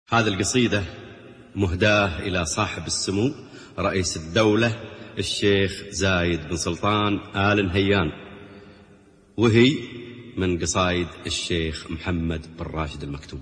هذه القصيدة مهداة إلى صاحب السمو رئيس الدولة الشيخ زايد بن سلطان آل نهيان، وهي من قصائد الشيخ محمد بن راشد المكتوم.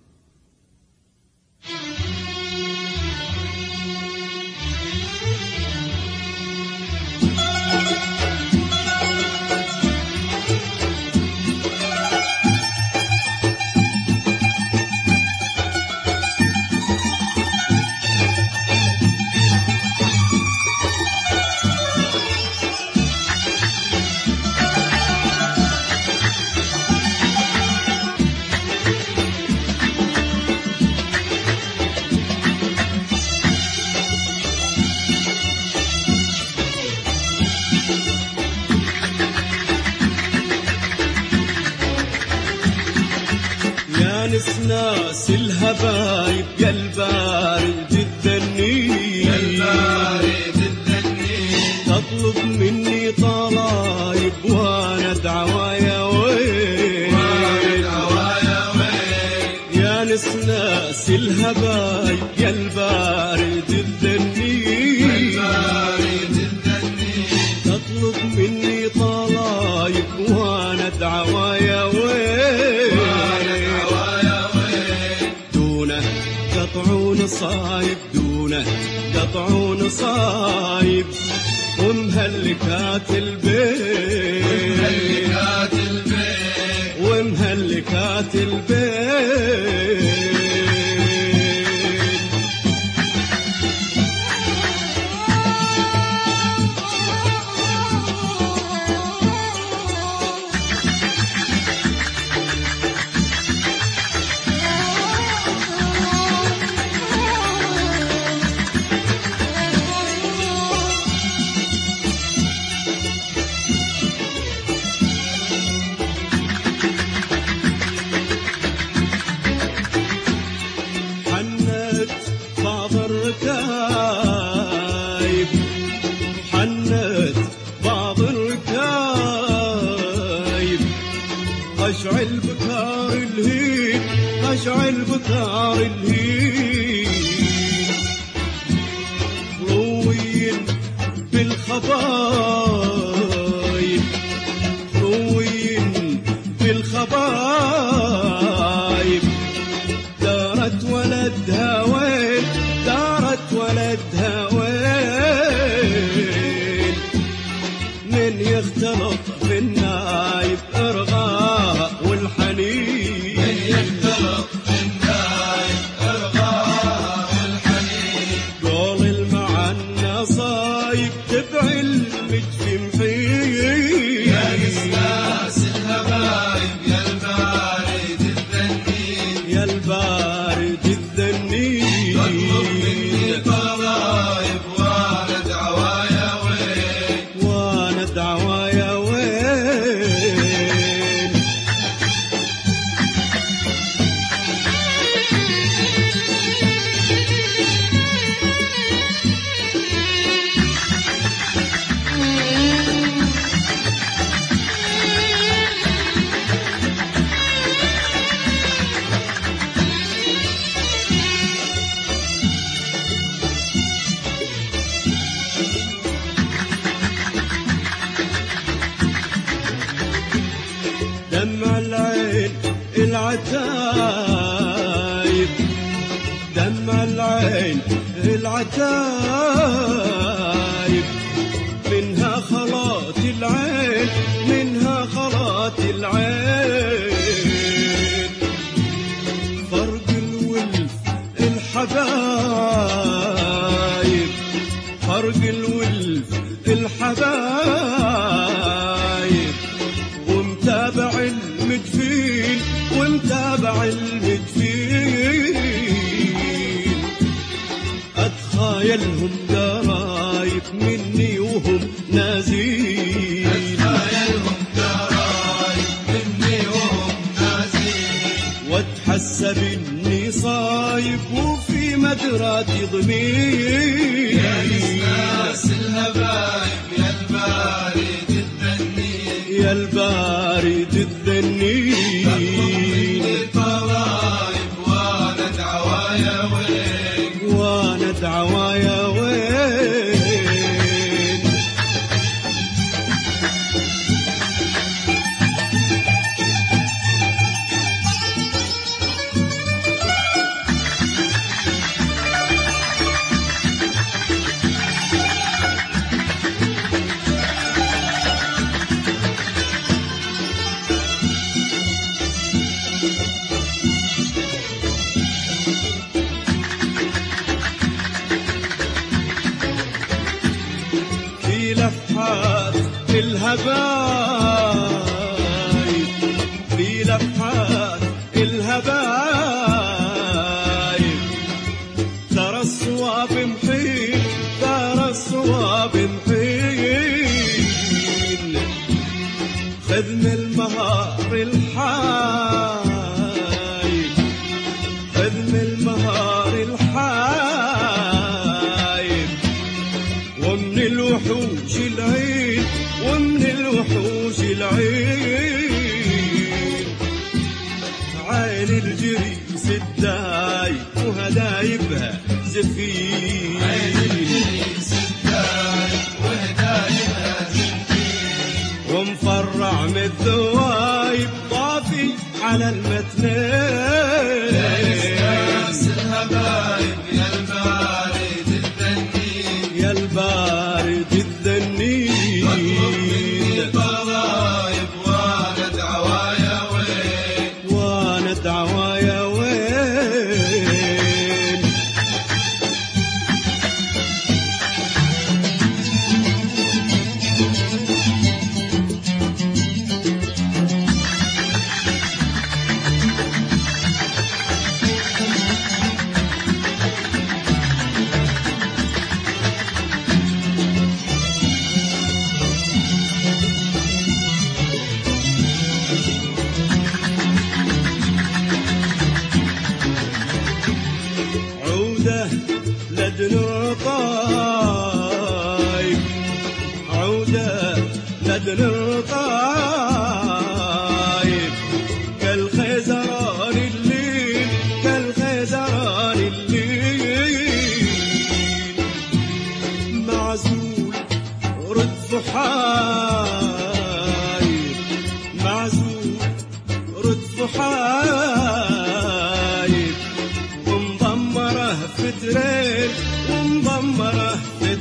ناس الهبايب يا البارد الذني، يا البارد الذني، تطلب مني طلايب وانا دعوايا وين، وانا دعوايا وين، يا ناس الهبايب يا البارد الذني، يا البارد الذني، تطلب مني طلايب وانا دعوايا وين، قطعون صايب دونه قطعون صايب ومهلكات البيت، ومهلكات البيت، ومهلكات البيت. بعض الركايب حنت بعض الركايب، أشعل بكار الهيب أشعل بكار الهيب، روين بالخبايب روين بالخبايب، دارت ولدها وين دارت ولدها وين، من يختلط بالنايب ارغاء والحنين، من يختلط بالنايب ارغاء والحنين، قول المعنى صايب تبع المجفي محيي، يا ناس الهبايب يا البارد الذني، يا البارد الذني، تطلب مني طلايب وانا دعوايا وين، وانا دعوايا وين. دمع العين العتايب دمع العين العتايب، منها خلاط العين منها خلاط العين، فرق الولف الحبايب فرق الولف الحبايب، ومتابع المدفين ومتابع المدفين، أتخايلهم قرايب مني وهم نازين، أتخايلهم قرايب مني وهم نازين، واتحسب إني صايب وفي مدراتي ضمير، يا ناس الهبايب يا البارد الذني، يا البارد الذني، تطلب مني طلايب وانا دعوايا دعوايا وين وانا دعوايا وين. في لفحات الهبايب، في لفحات الهبايب، ترى الصواب محيل، ترى الصواب محيل. خذ من المهار الحايب، خذ من المهار الحايب، ومن الوحوش العين، ومن الوحوش العين. عين الجريس الدايب وهدايبها زفين، عين الجريس الدايب وهدايبها زفين. ومفرع من الذوايب طافي على المتنين. ناس الهبايب يا البارد الذنين، يا البارد الذنين، اطلب مني طرايب وانا دعوايا وين وانا دعوايا وين. عودة لدن الرطايب، عودة لدن الرطايب، كالخيزران الليل، كالخيزران الليل. معزول ردف حايب، معزول ردف حايب، ومضمره فترين، ومضمره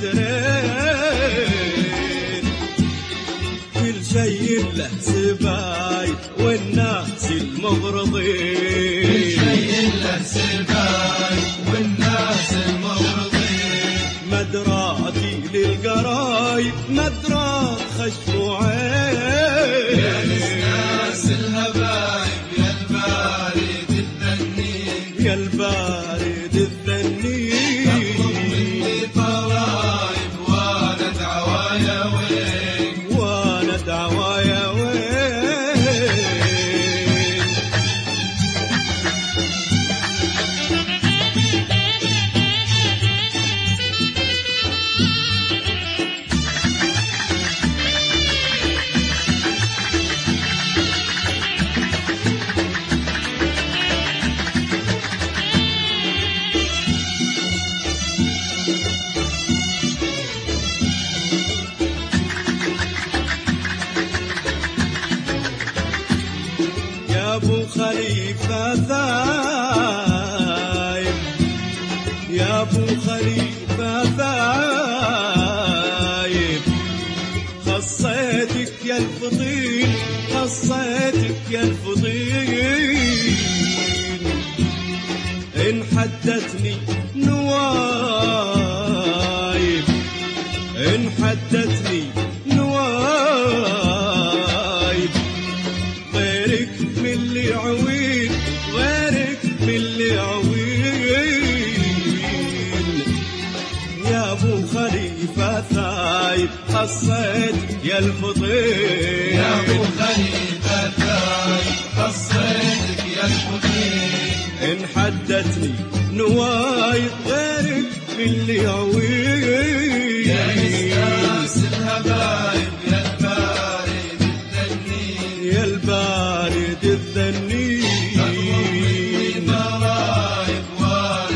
فترين. كل شيء له سبايب والناس المغرضين، شيء له سبايب والناس المغرضين. مدراتي للقرايب، مدرات خشم وعين. ناس الهبايب يا البارد الذنين، يا البارد الذنين، اطلب مني طرايب وانا دعوايا وين وانا دعوايا وين. يا ابو خليفة ثايب، يا ابو خليفة ثايب، خصيتك يا الفضيل، خصيتك يا الفضيل. إن حدتني نوايب، إن حدتني نوايب، غيرك من اللي عويل، غيرك من اللي عويل. يا ابو خليفة ثايب، خصيتك يا الفضيل. يا ابو خليفة ثايب، خصيتك يا الفضيل. إن حدتني نوايب، غيرك من اللي عويل. يا ناس الهبايب يا البارد الذنين، يا البارد الذنين، اطلب مني ضرايب وانا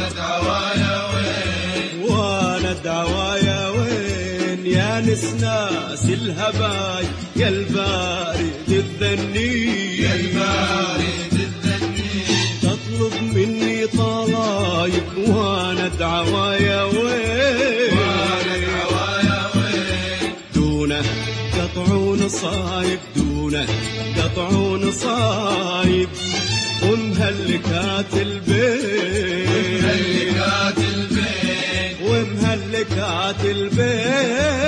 دعوايا وين يا نسناس الهباي يا البارد الذني يا البارد الذني تطلب مني طلايب وانا دعوايا وين دونه قطعون صايب دونه قطعون صايب ومهلكات البيت مهلكات البيت ومهلكات البيت